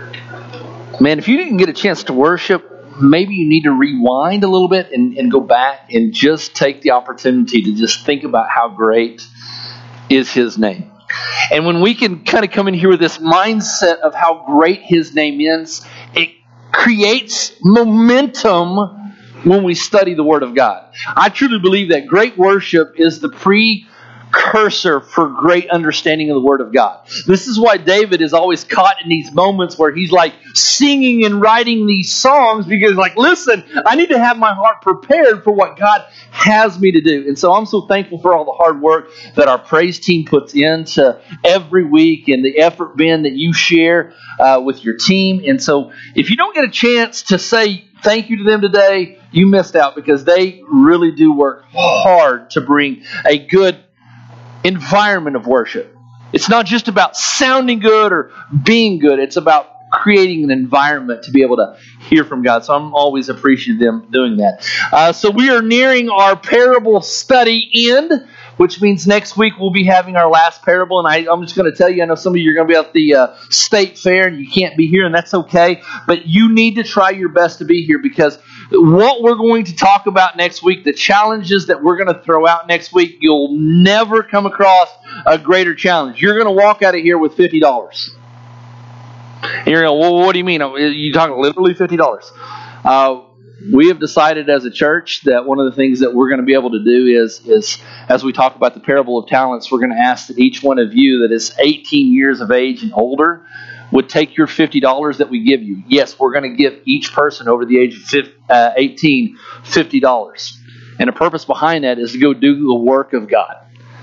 Man, if you didn't get a chance to worship, maybe you need to rewind a little bit and go back and just take the opportunity to just think about how great is His name. And when we can kind of come in here with this mindset of how great His name is, it creates momentum when we study the Word of God. I truly believe that great worship is the precursor for great understanding of the Word of God. This is why David is always caught in these moments where he's like singing and writing these songs, because like, listen, I need to have my heart prepared for what God has me to do. And so I'm so thankful for all the hard work that our praise team puts into every week and the effort, Ben, that you share with your team. And so if you don't get a chance to say thank you to them today, you missed out, because they really do work hard to bring a good environment of worship. It's not just about sounding good or being good. It's about creating an environment to be able to hear from God. So I'm always appreciative of them doing that. So we are nearing our parable study end, which means next week we'll be having our last parable. And I'm just going to tell you, I know some of you are going to be at the state fair and you can't be here, and that's okay. But you need to try your best to be here, because what we're going to talk about next week, the challenges that we're going to throw out next week, you'll never come across a greater challenge. You're going to walk out of here with $50. And you're going, well, what do you mean? Are you talking literally $50? We have decided as a church that one of the things that we're going to be able to do is as we talk about the parable of talents, we're going to ask that each one of you that is 18 years of age and older would take your $50 that we give you. Yes, we're going to give each person over the age of 18 $50. And the purpose behind that is to go do the work of God.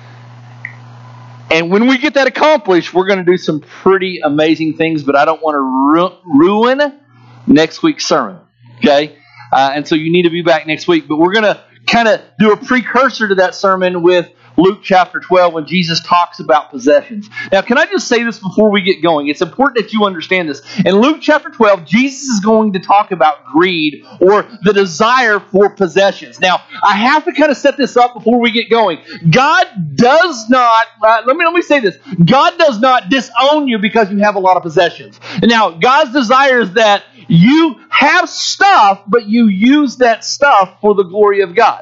And when we get that accomplished, we're going to do some pretty amazing things, but I don't want to ruin next week's sermon. Okay? And so you need to be back next week. But we're going to kind of do a precursor to that sermon with Luke chapter 12 when Jesus talks about possessions. Now, can I just say this before we get going? It's important that you understand this. In Luke chapter 12, Jesus is going to talk about greed, or the desire for possessions. Now, I have to kind of set this up before we get going. God does not, let me say this. God does not disown you because you have a lot of possessions. Now, God's desire is that you have stuff, but you use that stuff for the glory of God.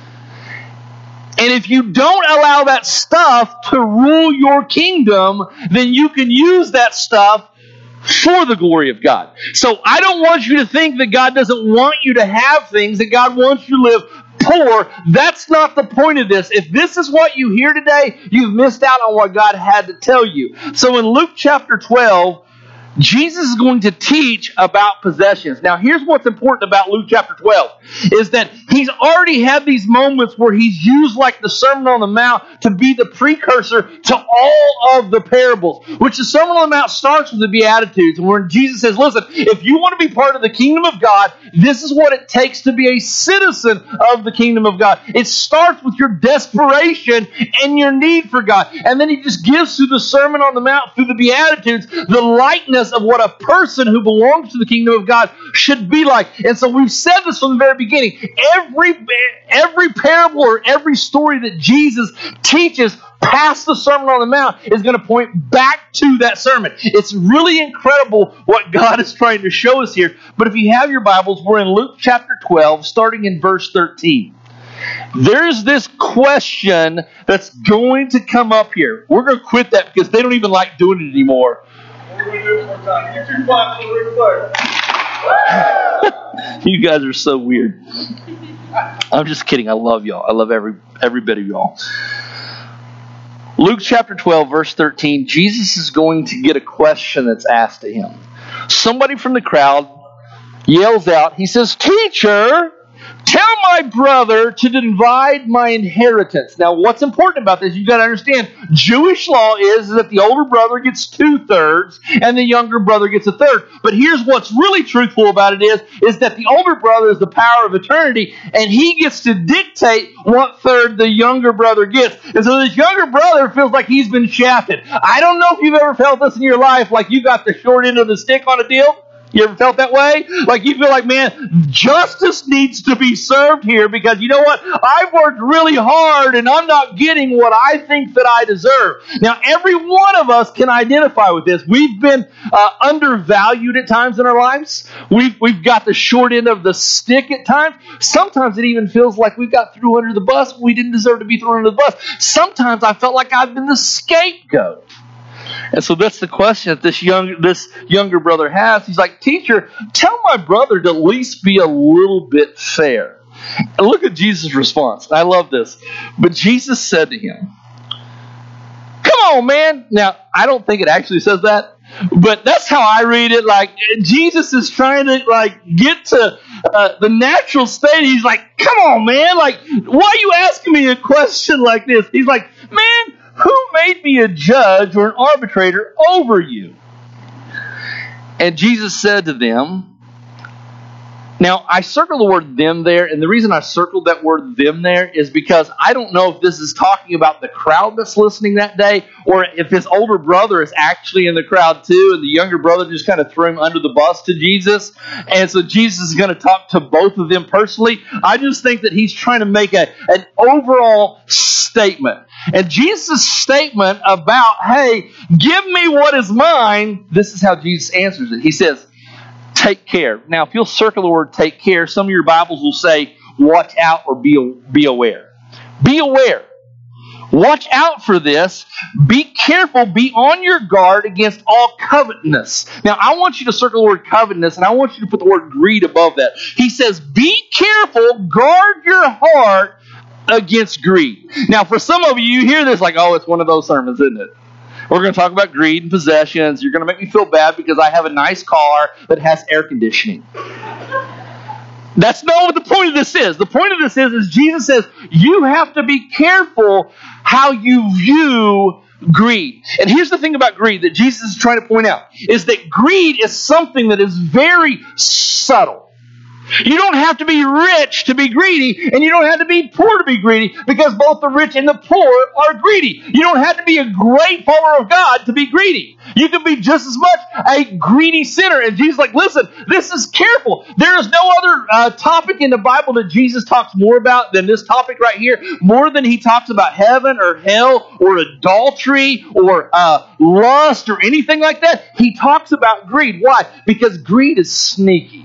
And if you don't allow that stuff to rule your kingdom, then you can use that stuff for the glory of God. So I don't want you to think that God doesn't want you to have things, that God wants you to live poor. That's not the point of this. If this is what you hear today, you've missed out on what God had to tell you. So in Luke chapter 12, Jesus is going to teach about possessions. Now, here's what's important about Luke chapter 12, is that he's already had these moments where he's used like the Sermon on the Mount to be the precursor to all of the parables, which the Sermon on the Mount starts with the Beatitudes, where Jesus says, listen, if you want to be part of the kingdom of God, this is what it takes to be a citizen of the kingdom of God. It starts with your desperation and your need for God. And then he just gives through the Sermon on the Mount, through the Beatitudes, the likeness of what a person who belongs to the kingdom of God should be like. And so we've said this from the very beginning. Every parable or every story that Jesus teaches past the Sermon on the Mount is going to point back to that sermon. It's really incredible what God is trying to show us here. But if you have your Bibles, we're in Luke chapter 12, starting in verse 13. There's this question that's going to come up here. We're going to quit that because they don't even like doing it anymore. Get your Bible real quick. You guys are so weird. I'm just kidding. I love y'all. I love every bit of y'all. Luke chapter 12, verse 13, Jesus is going to get a question that's asked to him. Somebody from the crowd yells out, he says, "Teacher, tell my brother to divide my inheritance." Now, what's important about this, you've got to understand, Jewish law is that the older brother gets 2/3 and the younger brother gets 1/3. But here's what's really truthful about it is that the older brother is the power of eternity, and he gets to dictate what third the younger brother gets. And so this younger brother feels like he's been shafted. I don't know if you've ever felt this in your life, like you got the short end of the stick on a deal. You ever felt that way? Like you feel like, man, justice needs to be served here because you know what? I've worked really hard and I'm not getting what I think that I deserve. Now, every one of us can identify with this. We've been undervalued at times in our lives. We've got the short end of the stick at times. Sometimes it even feels like we got thrown under the bus. We didn't deserve to be thrown under the bus. Sometimes I felt like I've been the scapegoat. And so that's the question that this younger brother has. He's like, teacher, tell my brother to at least be a little bit fair. And look at Jesus' response. I love this. But Jesus said to him, come on, man. Now, I don't think it actually says that, but that's how I read it. Like, Jesus is trying to, get to the natural state. He's like, come on, man. Like, why are you asking me a question like this? He's like, man, who made me a judge or an arbitrator over you? And Jesus said to them, now I circled the word them there, and the reason I circled that word them there is because I don't know if this is talking about the crowd that's listening that day, or if his older brother is actually in the crowd too, and the younger brother just kind of threw him under the bus to Jesus. And so Jesus is going to talk to both of them personally. I just think that he's trying to make an overall statement. And Jesus' statement about, hey, give me what is mine, this is how Jesus answers it. He says, take care. Now, if you'll circle the word take care, some of your Bibles will say, watch out or be aware. Be aware. Watch out for this. Be careful. Be on your guard against all covetousness. Now, I want you to circle the word covetousness, and I want you to put the word greed above that. He says, be careful. Guard your heart against greed. Now, for some of you, you hear this like, oh, it's one of those sermons, isn't it? We're going to talk about greed and possessions. You're going to make me feel bad because I have a nice car that has air conditioning. That's not what the point of this is. The point of this is Jesus says you have to be careful how you view greed. And here's the thing about greed that Jesus is trying to point out, is that greed is something that is very subtle. You don't have to be rich to be greedy, and you don't have to be poor to be greedy, because both the rich and the poor are greedy. You don't have to be a great follower of God to be greedy. You can be just as much a greedy sinner. And Jesus is like, listen, this is careful. There is no other topic in the Bible that Jesus talks more about than this topic right here, more than he talks about heaven or hell or adultery or lust or anything like that. He talks about greed. Why? Because greed is sneaky.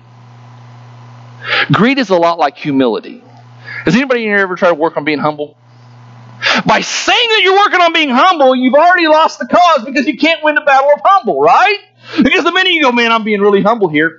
Greed is a lot like humility. Has anybody here ever tried to work on being humble? By saying that you're working on being humble, you've already lost the cause because you can't win the battle of humble, right? Because the minute you go, man, I'm being really humble here,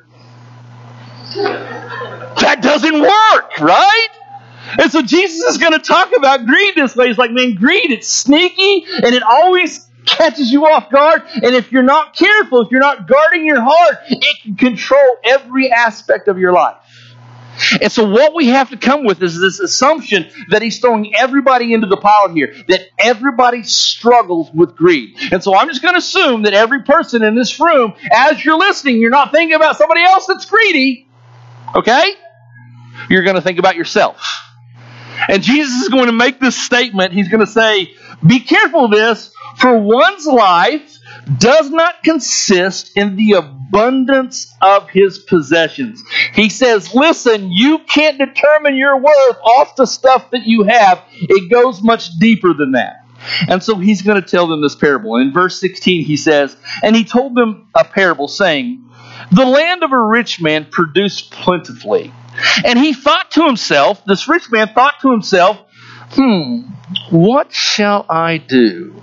that doesn't work, right? And so Jesus is going to talk about greed this way. He's like, man, greed, it's sneaky and it always catches you off guard. And if you're not careful, if you're not guarding your heart, it can control every aspect of your life. And so what we have to come with is this assumption that he's throwing everybody into the pile here, that everybody struggles with greed. And so I'm just going to assume that every person in this room, as you're listening, you're not thinking about somebody else that's greedy, okay? You're going to think about yourself. And Jesus is going to make this statement. He's going to say, be careful of this, for one's life does not consist in the abundance of his possessions. He says, listen, you can't determine your worth off the stuff that you have. It goes much deeper than that. And so he's going to tell them this parable. In verse 16 he says, and he told them a parable saying, the land of a rich man produced plentifully. And he thought to himself, this rich man thought to himself, what shall I do?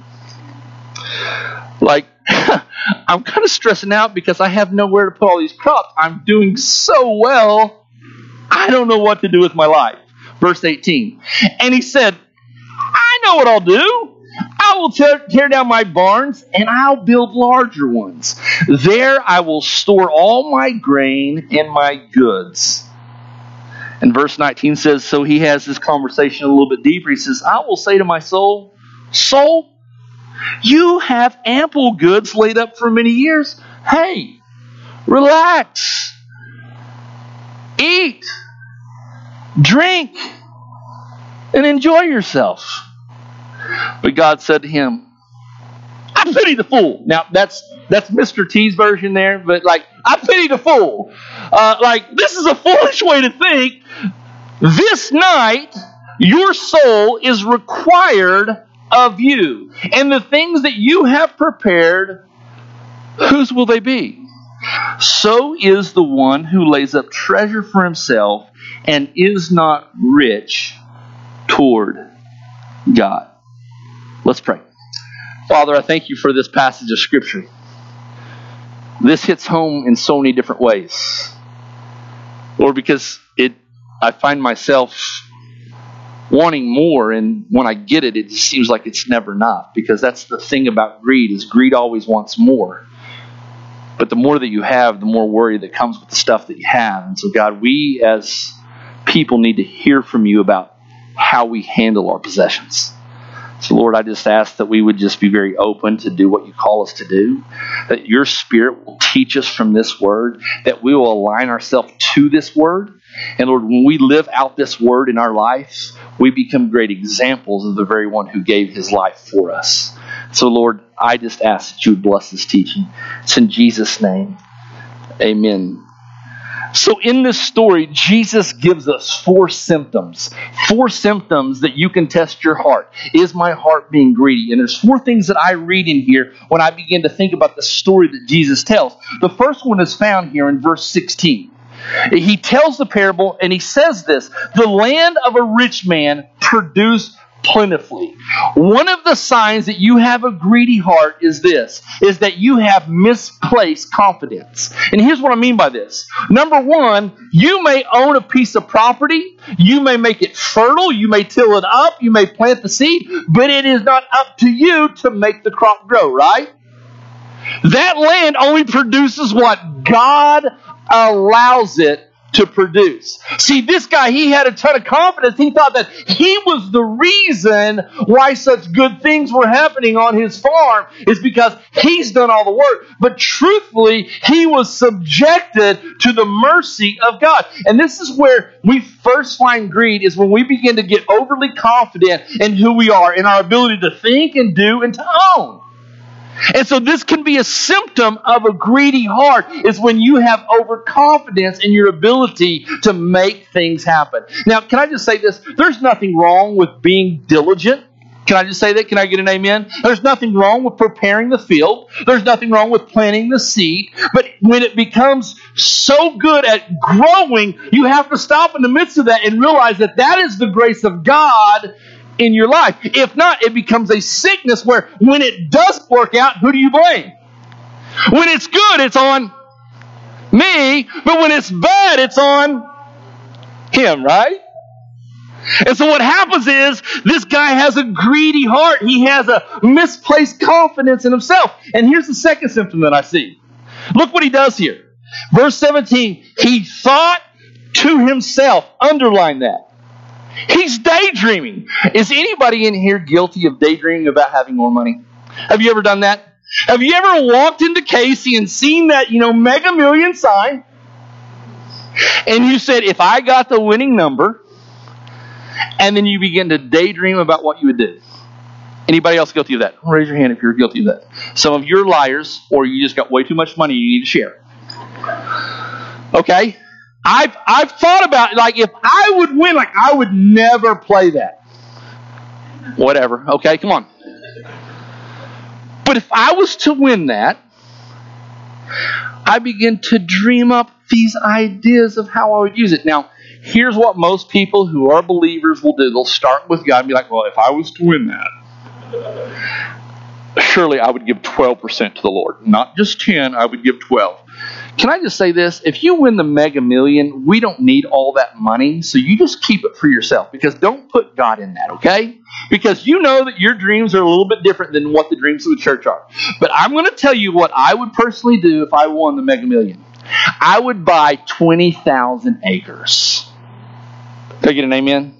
Like, I'm kind of stressing out because I have nowhere to put all these crops. I'm doing so well, I don't know what to do with my life. Verse 18. And he said, I know what I'll do. I will tear down my barns and I'll build larger ones. There I will store all my grain and my goods. And verse 19 says, so he has this conversation a little bit deeper. He says, I will say to my soul, soul, you have ample goods laid up for many years. Hey, relax. Eat, drink, and enjoy yourself. But God said to him, I pity the fool. Now, that's Mr. T's version there, but like, I pity the fool. This is a foolish way to think. This night, your soul is required of you. And the things that you have prepared, whose will they be? So is the one who lays up treasure for himself and is not rich toward God. Let's pray. Father, I thank you for this passage of Scripture. This hits home in so many different ways. Lord, because I find myself wanting more, and when I get it, it just seems like it's never enough. Because that's the thing about greed, is greed always wants more. But the more that you have, the more worry that comes with the stuff that you have. And so, God, we as people need to hear from you about how we handle our possessions. So, Lord, I just ask that we would just be very open to do what you call us to do, that your Spirit will teach us from this word, that we will align ourselves to this word. And, Lord, when we live out this word in our life, we become great examples of the very one who gave his life for us. So, Lord, I just ask that you would bless this teaching. It's in Jesus' name. Amen. So in this story, Jesus gives us 4 symptoms. 4 symptoms that you can test your heart. Is my heart being greedy? And there's 4 things that I read in here when I begin to think about the story that Jesus tells. The first one is found here in verse 16. He tells the parable and he says this: the land of a rich man produced plentifully. One of the signs that you have a greedy heart is that you have misplaced confidence. And here's what I mean by this. Number 1, you may own a piece of property, you may make it fertile, you may till it up, you may plant the seed, but it is not up to you to make the crop grow, right? That land only produces what God allows it to produce. See, this guy, he had a ton of confidence. He thought that he was the reason why such good things were happening on his farm, is because he's done all the work. But truthfully, he was subjected to the mercy of God. And this is where we first find greed, is when we begin to get overly confident in who we are, in our ability to think and do and to own. And so this can be a symptom of a greedy heart, is when you have overconfidence in your ability to make things happen. Now, can I just say this? There's nothing wrong with being diligent. Can I just say that? Can I get an amen? There's nothing wrong with preparing the field. There's nothing wrong with planting the seed. But when it becomes so good at growing, you have to stop in the midst of that and realize that that is the grace of God in your life. If not, it becomes a sickness where when it does work out, who do you blame? When it's good, it's on me, but when it's bad, it's on him, right? And so what happens is, this guy has a greedy heart. He has a misplaced confidence in himself. And here's the second symptom that I see. Look what he does here. Verse 17, he thought to himself. Underline that. He's daydreaming. Is anybody in here guilty of daydreaming about having more money? Have you ever done that? Have you ever walked into Casey and seen that, Mega Million sign? And you said, if I got the winning number, and then you begin to daydream about what you would do. Anybody else guilty of that? Raise your hand if you're guilty of that. Some of you are liars, or you just got way too much money you need to share. Okay? I've thought about it, like if I would win, like I would never play that. Whatever. Okay, come on. But if I was to win that, I begin to dream up these ideas of how I would use it. Now, here's what most people who are believers will do. They'll start with God and be like, well, if I was to win that, surely I would give 12% to the Lord. Not just 10, I would give 12. Can I just say this? If you win the Mega Million, we don't need all that money, so you just keep it for yourself, because don't put God in that, okay? Because you know that your dreams are a little bit different than what the dreams of the church are. But I'm going to tell you what I would personally do if I won the Mega Million. I would buy 20,000 acres. Can I get an amen?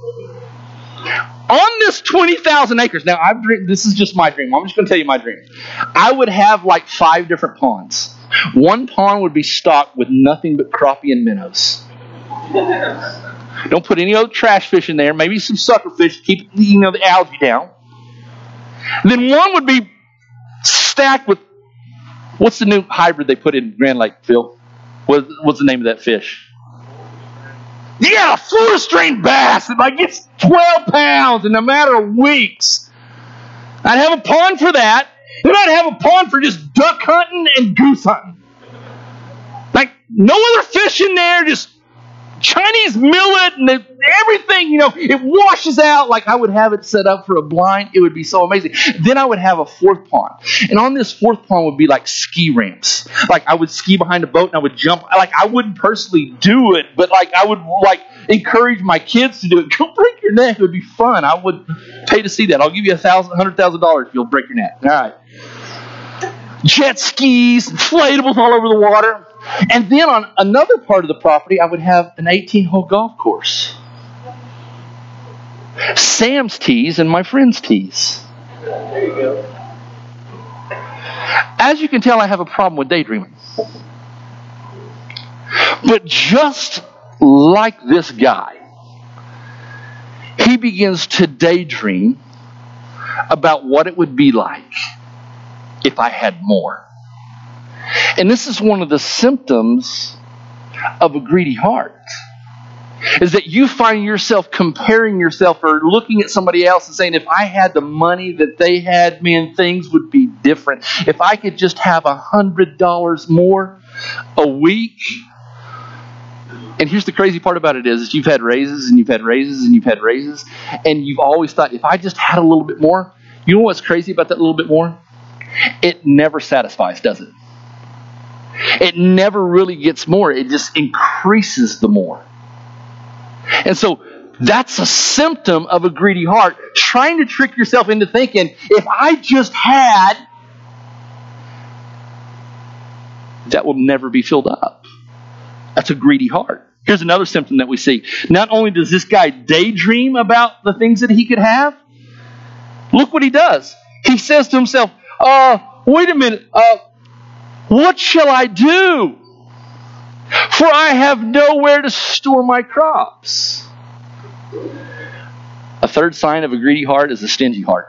On this 20,000 acres, now this is just my dream. I'm just going to tell you my dream. I would have like 5 different ponds. One pond would be stocked with nothing but crappie and minnows. Don't put any other trash fish in there. Maybe some sucker fish to keep the algae down. Then one would be stacked with, what's the new hybrid they put in Grand Lake, Phil? What's the name of that fish? Yeah, Florida strain bass. It like gets 12 pounds in a matter of weeks. I'd have a pond for that. Then I'd have a pond for just duck hunting and goose hunting. Like, no other fish in there, just Chinese millet and everything, it washes out. Like, I would have it set up for a blind. It would be so amazing. Then I would have a fourth pond. And on this fourth pond would be like ski ramps. Like, I would ski behind a boat and I would jump. Like, I wouldn't personally do it, but like, I would encourage my kids to do it. Go break your neck. It would be fun. I would pay to see that. I'll give you $100,000 if you'll break your neck. All right. Jet skis, inflatables all over the water. And then on another part of the property, I would have an 18-hole golf course. Sam's tees and my friend's tees. There you go. As you can tell, I have a problem with daydreaming. But just like this guy, he begins to daydream about what it would be like if I had more. And this is one of the symptoms of a greedy heart, is that you find yourself comparing yourself or looking at somebody else and saying, if I had the money that they had, man, things would be different. If I could just have $100 more a week. And here's the crazy part about it is you've had raises and you've had raises and you've had raises, and you've always thought, if I just had a little bit more, you know what's crazy about that little bit more? It never satisfies, does it? It never really gets more. It just increases the more. And so that's a symptom of a greedy heart, trying to trick yourself into thinking, if I just had, that will never be filled up. That's a greedy heart. Here's another symptom that we see. Not only does this guy daydream about the things that he could have, look what he does. He says to himself, wait a minute, what shall I do? For I have nowhere to store my crops. A third sign of a greedy heart is a stingy heart.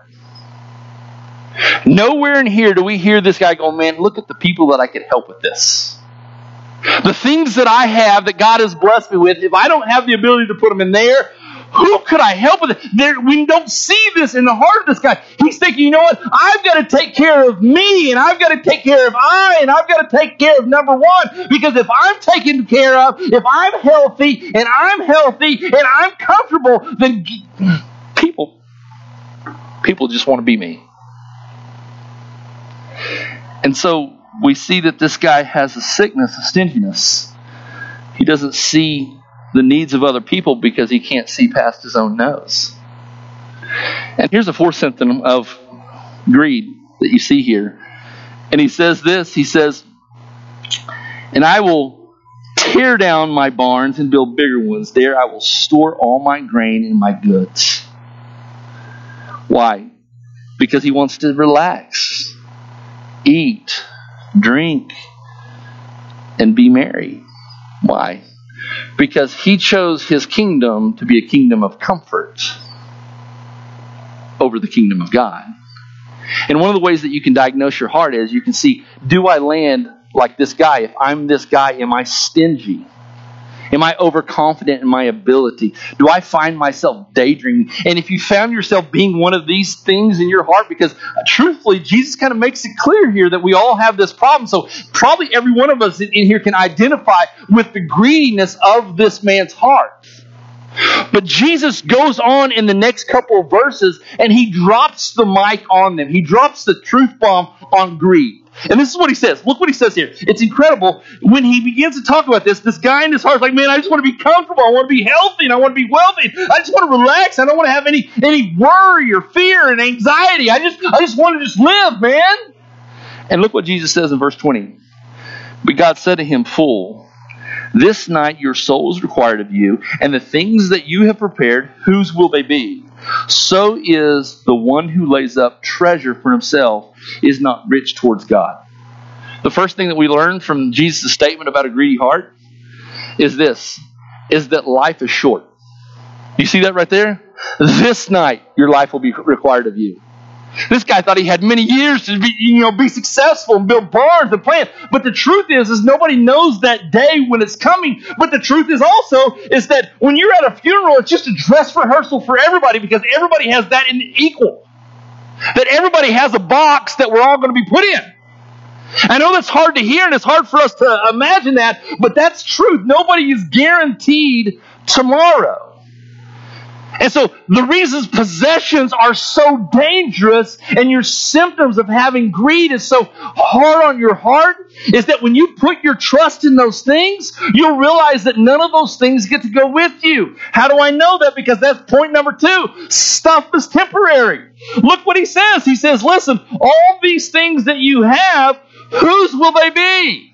Nowhere in here do we hear this guy go, man, look at the people that I could help with this. The things that I have that God has blessed me with, if I don't have the ability to put them in there, who could I help with it? We don't see this in the heart of this guy. He's thinking, you know what? I've got to take care of me, and I've got to take care of and I've got to take care of number one. Because if I'm taken care of, if I'm healthy, and I'm comfortable, then people just want to be me. And so we see that this guy has a sickness, a stinginess. He doesn't see the needs of other people because he can't see past his own nose. And here's a fourth symptom of greed that you see here. And he says this, he says, and I will tear down my barns and build bigger ones. There I will store all my grain and my goods. Why? Because he wants to relax, eat, drink, and be merry. Why? Because he chose his kingdom to be a kingdom of comfort over the kingdom of God. And one of the ways that you can diagnose your heart is you can see, do I land like this guy? If I'm this guy, am I stingy? Am I overconfident in my ability? Do I find myself daydreaming? And if you found yourself being one of these things in your heart, because truthfully, Jesus kind of makes it clear here that we all have this problem. So probably every one of us in here can identify with the greediness of this man's heart. But Jesus goes on in the next couple of verses and he drops the mic on them. He drops the truth bomb on greed. And this is what he says. Look what he says here. It's incredible. When he begins to talk about this guy in his heart is like, man, I just want to be comfortable. I want to be healthy and I want to be wealthy. I just want to relax. I don't want to have any worry or fear and anxiety. I just want to just live, man. And look what Jesus says in verse 20. But God said to him, fool, this night your soul is required of you, and the things that you have prepared, whose will they be? So is the one who lays up treasure for himself is not rich towards God. The first thing that we learn from Jesus' statement about a greedy heart is this, is that life is short. You see that right there? This night your life will be required of you. This guy thought he had many years to be successful and build barns and plant. But the truth is nobody knows that day when it's coming. But the truth is also is that when you're at a funeral, it's just a dress rehearsal for everybody, because everybody has that in equal. That everybody has a box that we're all going to be put in. I know that's hard to hear, and it's hard for us to imagine that, but that's truth. Nobody is guaranteed tomorrow. And so the reasons possessions are so dangerous and your symptoms of having greed is so hard on your heart is that when you put your trust in those things, you'll realize that none of those things get to go with you. How do I know that? Because that's point number 2. Stuff is temporary. Look what he says. He says, listen, all these things that you have, whose will they be?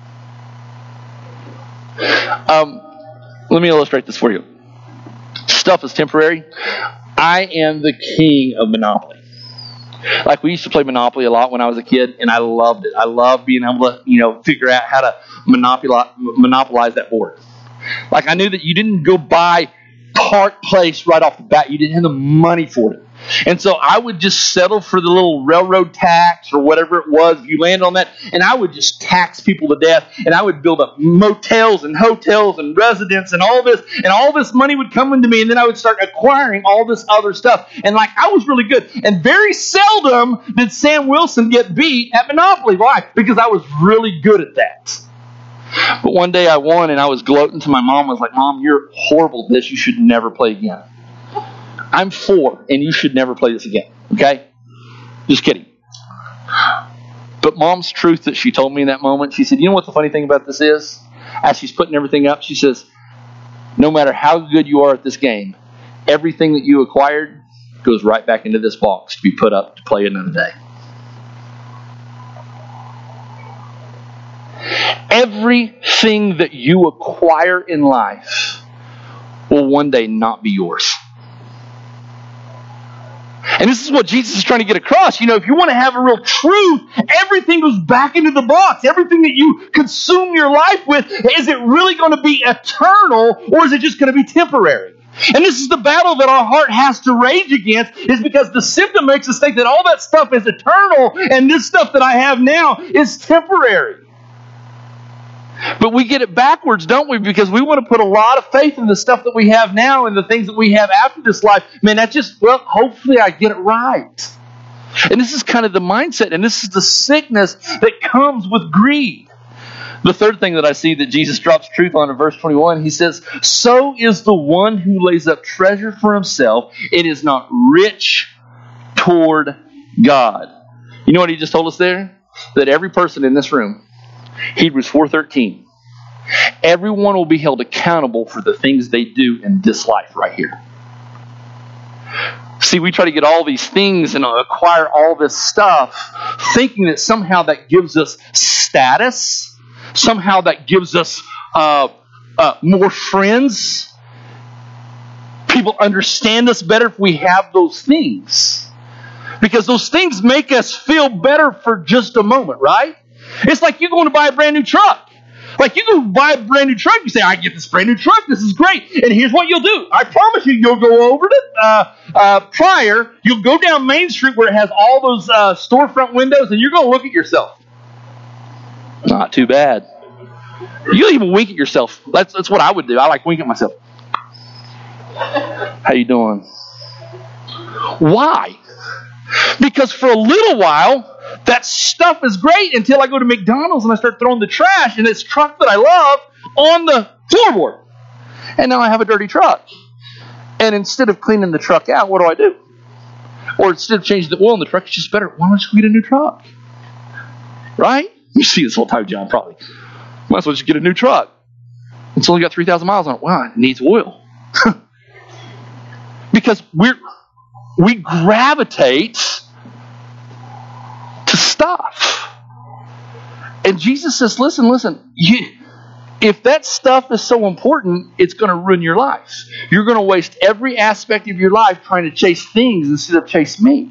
Let me illustrate this for you. Stuff is temporary. I am the king of Monopoly. Like, we used to play Monopoly a lot when I was a kid, and I loved it. I loved being able to, figure out how to monopolize that board. Like, I knew that you didn't go buy Park Place right off the bat. You didn't have the money for it. And so I would just settle for the little railroad tax or whatever it was. If you land on that, and I would just tax people to death, and I would build up motels and hotels and residents and all this money would come into me, and then I would start acquiring all this other stuff. And I was really good. And very seldom did Sam Wilson get beat at Monopoly. Why? Because I was really good at that. But one day I won, and I was gloating to my mom. I was like, Mom, you're horrible at this. You should never play again. I'm 4, and you should never play this again. Okay? Just kidding. But Mom's truth that she told me in that moment, she said, you know what the funny thing about this is? As she's putting everything up, she says, no matter how good you are at this game, everything that you acquired goes right back into this box to be put up to play another day. Everything that you acquire in life will one day not be yours. And this is what Jesus is trying to get across. If you want to have a real truth, everything goes back into the box. Everything that you consume your life with, is it really going to be eternal, or is it just going to be temporary? And this is the battle that our heart has to rage against, is because the symptom makes us think that all that stuff is eternal, and this stuff that I have now is temporary. But we get it backwards, don't we? Because we want to put a lot of faith in the stuff that we have now and the things that we have after this life. Man, that's just, hopefully I get it right. And this is kind of the mindset, and this is the sickness that comes with greed. The third thing that I see that Jesus drops truth on in verse 21, he says, so is the one who lays up treasure for himself. It is not rich toward God. You know what he just told us there? That every person in this room, Hebrews 4:13, everyone will be held accountable for the things they do in this life right here. See, we try to get all these things and acquire all this stuff, thinking that somehow that gives us status, somehow that gives us more friends. People understand us better if we have those things. Because those things make us feel better for just a moment, right? It's like you going to buy a brand new truck. Like, you go buy a brand new truck, you say, I get this brand new truck, this is great. And here's what you'll do. I promise you'll go over to Pryor, you'll go down Main Street where it has all those storefront windows, and you're going to look at yourself. Not too bad. You'll even wink at yourself. That's what I would do. I like winking at myself. How you doing? Why? Because for a little while, that stuff is great until I go to McDonald's and I start throwing the trash in this truck that I love on the floorboard. And now I have a dirty truck. And instead of cleaning the truck out, what do? Or instead of changing the oil in the truck, it's just better. Why don't you get a new truck? Right? You see this whole time, John, probably. Might as well just get a new truck. It's only got 3,000 miles on it. Wow, it needs oil. Because we gravitate to stuff. And Jesus says, listen, if that stuff is so important, it's going to ruin your life. You're going to waste every aspect of your life trying to chase things instead of chase me.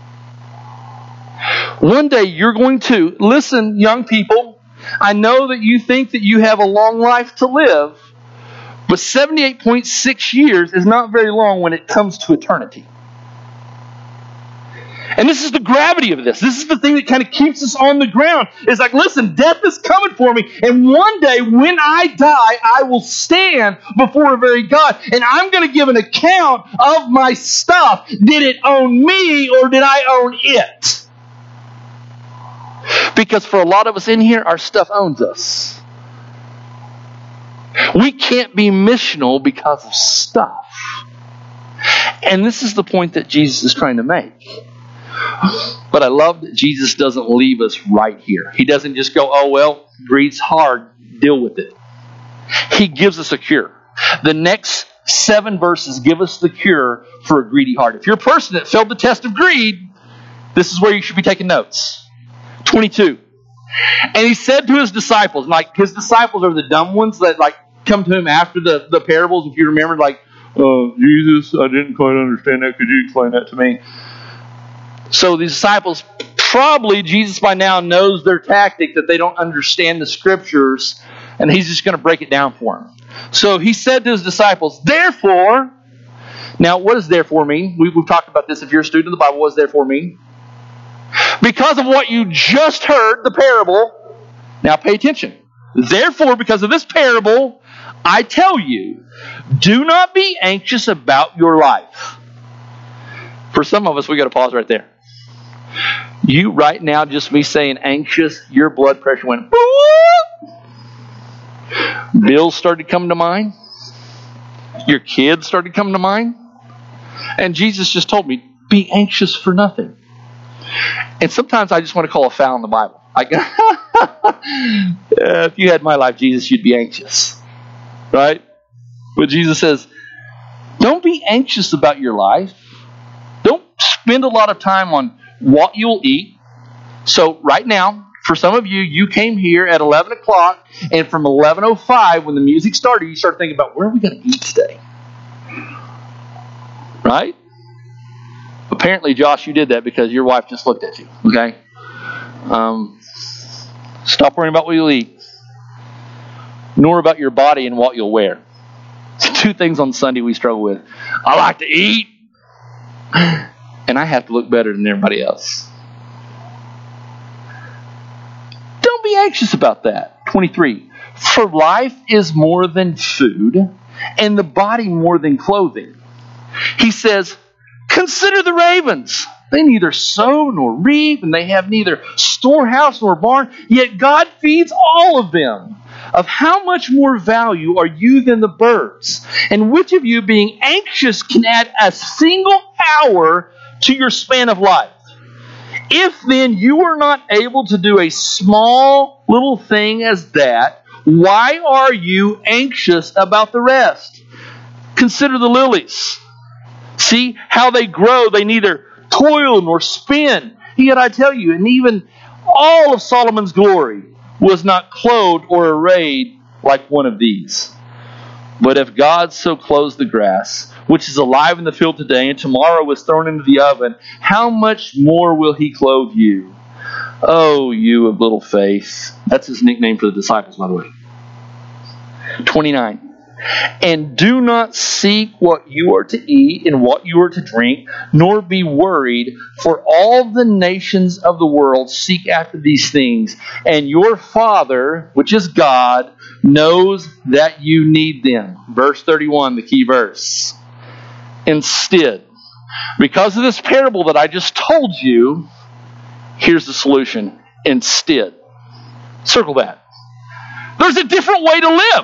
One day you're going to, listen, young people, I know that you think that you have a long life to live, but 78.6 years is not very long when it comes to eternity. And this is the gravity of this. This is the thing that kind of keeps us on the ground. It's like, listen, death is coming for me. And one day when I die, I will stand before a very God. And I'm going to give an account of my stuff. Did it own me or did I own it? Because for a lot of us in here, our stuff owns us. We can't be missional because of stuff. And this is the point that Jesus is trying to make. But I love that Jesus doesn't leave us right here. He doesn't just go, oh, well, greed's hard, deal with it. He gives us a cure. The next 7 verses give us the cure for a greedy heart. If you're a person that failed the test of greed, this is where you should be taking notes. 22. And he said to his disciples, like his disciples are the dumb ones that like come to him after the parables. If you remember, like, Jesus, I didn't quite understand that. Could you explain that to me? So the disciples, probably Jesus by now knows their tactic that they don't understand the scriptures, and he's just going to break it down for them. So he said to his disciples, therefore, now what does therefore mean? We've talked about this. If you're a student of the Bible, what does therefore mean? Because of what you just heard, the parable, now pay attention. Therefore, because of this parable, I tell you, do not be anxious about your life. For some of us, we got to pause right there. You right now, just me saying anxious, your blood pressure went boop. Bills started coming to mind. Your kids started coming to mind. And Jesus just told me, be anxious for nothing. And sometimes I just want to call a foul in the Bible. If you had my life, Jesus, you'd be anxious. Right? But Jesus says, don't be anxious about your life. Don't spend a lot of time on what you'll eat. So right now, for some of you, you came here at 11 o'clock, and from 11:05, when the music started, you started thinking about, where are we going to eat today? Right? Apparently, Josh, you did that because your wife just looked at you. Okay? Stop worrying about what you'll eat, nor about your body and what you'll wear. It's 2 things on Sunday we struggle with. I like to eat, and I have to look better than everybody else. Don't be anxious about that. 23. For life is more than food, and the body more than clothing. He says, consider the ravens. They neither sow nor reap, and they have neither storehouse nor barn, yet God feeds all of them. Of how much more value are you than the birds? And which of you, being anxious, can add a single hour to your span of life? If then you are not able to do a small little thing as that, why are you anxious about the rest? Consider the lilies. See how they grow. They neither toil nor spin. Yet I tell you, and even all of Solomon's glory was not clothed or arrayed like one of these. But if God so clothes the grass, which is alive in the field today, and tomorrow is thrown into the oven, how much more will He clothe you? Oh, you of little faith. That's his nickname for the disciples, by the way. 29. And do not seek what you are to eat and what you are to drink, nor be worried, for all the nations of the world seek after these things, and your Father, which is God, knows that you need them. Verse 31, the key verse. Instead, because of this parable that I just told you, here's the solution. Instead. Circle that. There's a different way to live.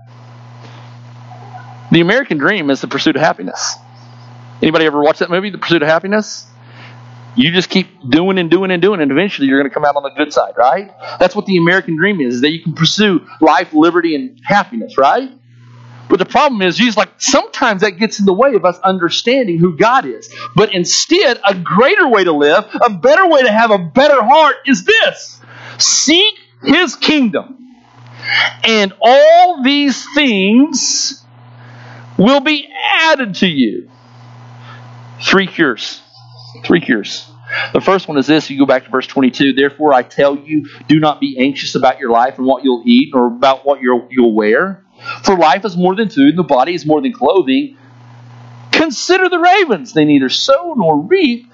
The American dream is the pursuit of happiness. Anybody ever watch that movie, The Pursuit of Happiness? You just keep doing and doing and doing, and eventually you're going to come out on the good side, right? That's what the American dream is that you can pursue life, liberty, and happiness, right? But the problem is, Jesus, like, sometimes that gets in the way of us understanding who God is. But instead, a greater way to live, a better way to have a better heart is this. Seek His kingdom, and all these things will be added to you. 3 cures. 3 cures. The first one is this. You go back to verse 22. Therefore, I tell you, do not be anxious about your life and what you'll eat or about what you'll wear. For life is more than food, and the body is more than clothing. Consider the ravens. They neither sow nor reap,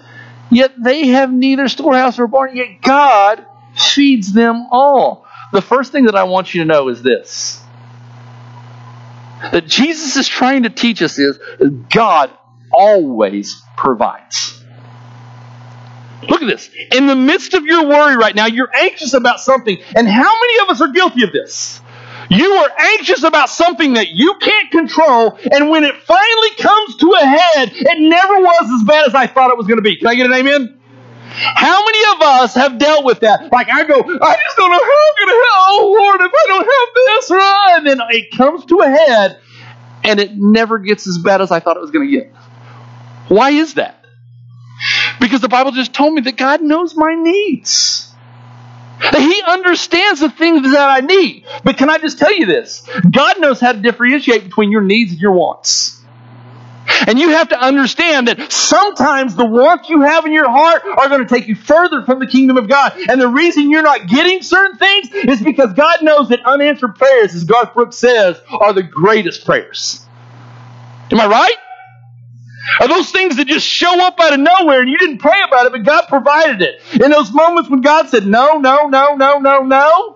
yet they have neither storehouse nor barn, yet God feeds them all. The first thing that I want you to know is this. That Jesus is trying to teach us is God always provides. Look at this. In the midst of your worry right now, you're anxious about something. And how many of us are guilty of this? You are anxious about something that you can't control, and when it finally comes to a head, it never was as bad as I thought it was going to be. Can I get an amen? How many of us have dealt with that? Like I go, I just don't know how I'm going to help. Oh, Lord, if I don't have this, right? And then it comes to a head, and it never gets as bad as I thought it was going to get. Why is that? Because the Bible just told me that God knows my needs. That He understands the things that I need. But can I just tell you this? God knows how to differentiate between your needs and your wants. And you have to understand that sometimes the wants you have in your heart are going to take you further from the kingdom of God. And the reason you're not getting certain things is because God knows that unanswered prayers, as Garth Brooks says, are the greatest prayers. Am I right? Are those things that just show up out of nowhere and you didn't pray about it, but God provided it. In those moments when God said, no, no, no, no, no, no,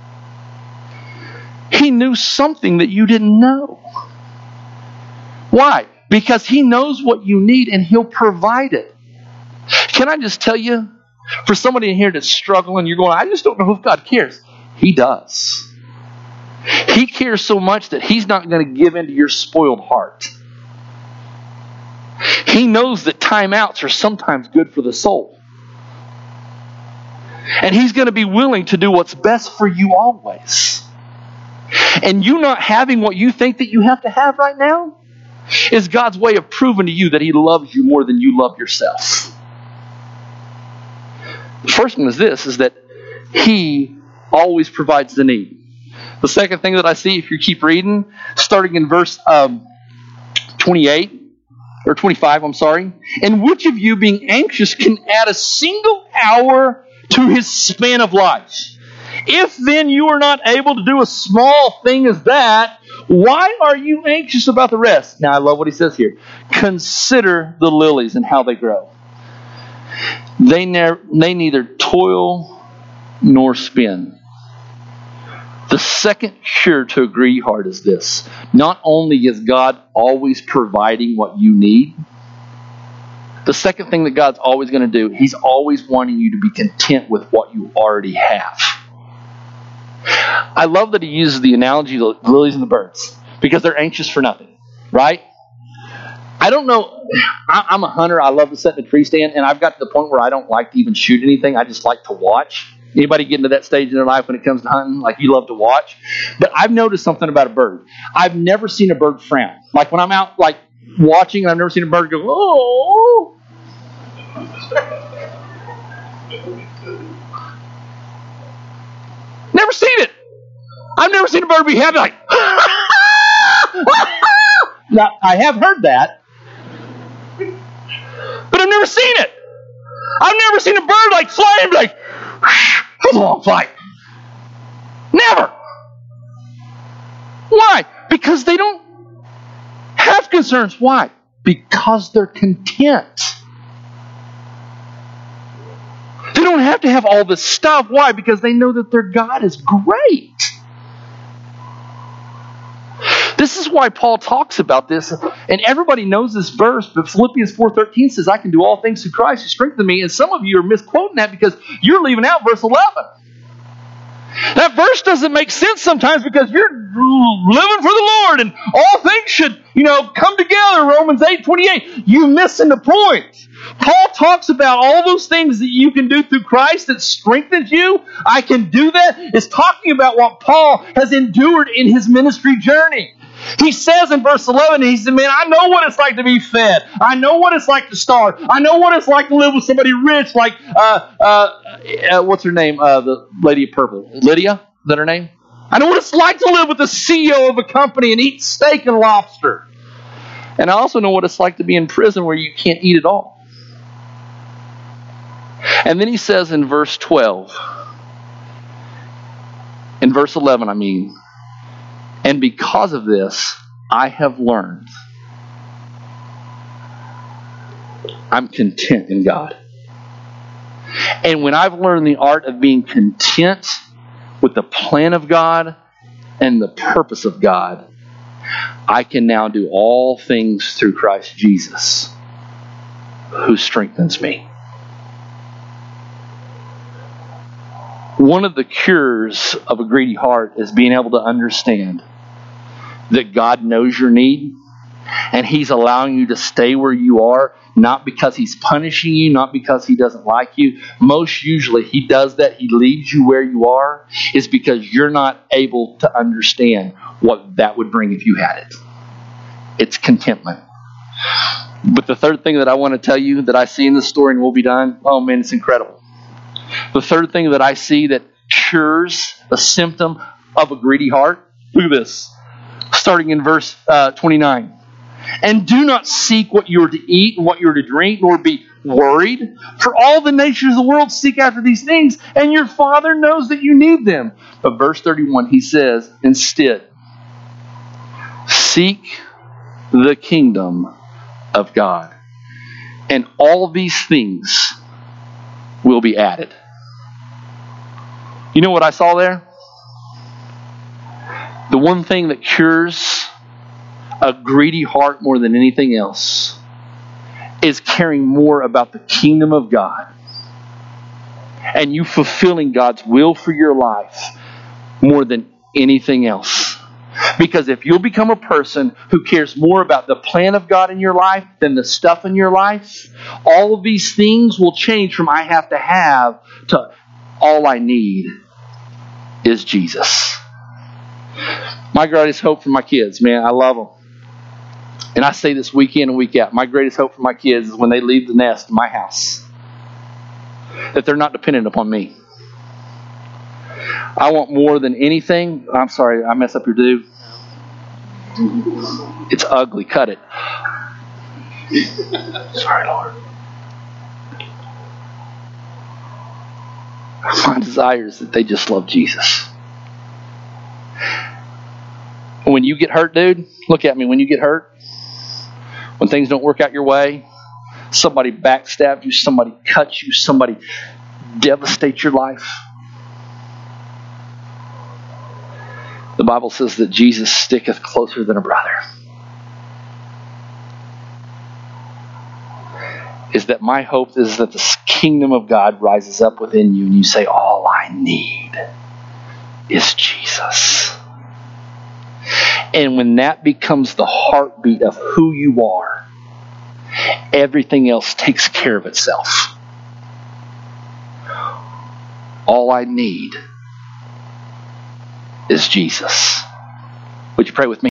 He knew something that you didn't know. Why? Because He knows what you need and He'll provide it. Can I just tell you, for somebody in here that's struggling, you're going, I just don't know if God cares. He does. He cares so much that He's not going to give in to your spoiled heart. He knows that timeouts are sometimes good for the soul. And He's going to be willing to do what's best for you always. And you not having what you think that you have to have right now is God's way of proving to you that He loves you more than you love yourself. The first one is this, is that He always provides the need. The second thing that I see, if you keep reading, starting in verse 28, or 25, I'm sorry. And which of you, being anxious, can add a single hour to his span of life? If then you are not able to do a small thing as that, why are you anxious about the rest? Now, I love what he says here. Consider the lilies and how they grow. They neither toil nor spin. The second sure to a greedy heart is this. Not only is God always providing what you need, the second thing that God's always going to do, He's always wanting you to be content with what you already have. I love that He uses the analogy of the lilies and the birds because they're anxious for nothing, right? I don't know. I'm a hunter. I love to sit in a tree stand, and I've got to the point where I don't like to even shoot anything. I just like to watch. Anybody get into that stage in their life when it comes to hunting? Like you love to watch? But I've noticed something about a bird. I've never seen a bird frown. Like when I'm out like watching, I've never seen a bird go, oh. Never seen it. I've never seen a bird be happy like, now, I have heard that, but I've never seen it. I've never seen a bird like fly and be like, that's a long flight. Never. Why? Because they don't have concerns. Why? Because they're content. They don't have to have all this stuff. Why? Because they know that their God is great. This is why Paul talks about this, and everybody knows this verse, but Philippians 4:13 says, I can do all things through Christ who strengthens me, and some of you are misquoting that because you're leaving out verse 11. That verse doesn't make sense sometimes because you're living for the Lord, and all things should, come together, Romans 8:28. You're missing the point. Paul talks about all those things that you can do through Christ that strengthens you. I can do that. It's talking about what Paul has endured in his ministry journey. He says in verse 11, he said, man, I know what it's like to be fed. I know what it's like to starve. I know what it's like to live with somebody rich like, what's her name? The lady of purple. Lydia? Is that her name? I know what it's like to live with the CEO of a company and eat steak and lobster. And I also know what it's like to be in prison where you can't eat at all. And then he says in verse 12, in verse 11, and because of this, I have learned I'm content in God. And when I've learned the art of being content with the plan of God and the purpose of God, I can now do all things through Christ Jesus, who strengthens me. One of the cures of a greedy heart is being able to understand that God knows your need, and He's allowing you to stay where you are, not because He's punishing you, not because He doesn't like you. Most usually He does that. He leaves you where you are is because you're not able to understand what that would bring if you had it. It's contentment. But the third thing that I want to tell you that I see in this story, and we'll be done, oh man, it's incredible. The third thing that I see that cures a symptom of a greedy heart, look at this, starting in verse 29. And do not seek what you are to eat and what you are to drink, nor be worried. For all the nations of the world seek after these things, and your Father knows that you need them. But verse 31, he says, instead, seek the kingdom of God, and all of these things will be added. You know what I saw there? The one thing that cures a greedy heart more than anything else is caring more about the kingdom of God and you fulfilling God's will for your life more than anything else. Because if you'll become a person who cares more about the plan of God in your life than the stuff in your life, all of these things will change from I have to all I need is Jesus. My greatest hope for my kids, man, I love them. And I say this week in and week out, my greatest hope for my kids is when they leave the nest in my house, that they're not dependent upon me. I want more than anything. I'm sorry, I mess up your do. It's ugly. Cut it. Sorry, Lord. My desire is that they just love Jesus. When you get hurt, dude, look at me. When you get hurt, when things don't work out your way, somebody backstabs you, somebody cuts you, somebody devastates your life. The Bible says that Jesus sticketh closer than a brother. Is that my hope is that the kingdom of God rises up within you and you say, all I need is Jesus. And when that becomes the heartbeat of who you are, everything else takes care of itself. All I need is Jesus. Would you pray with me?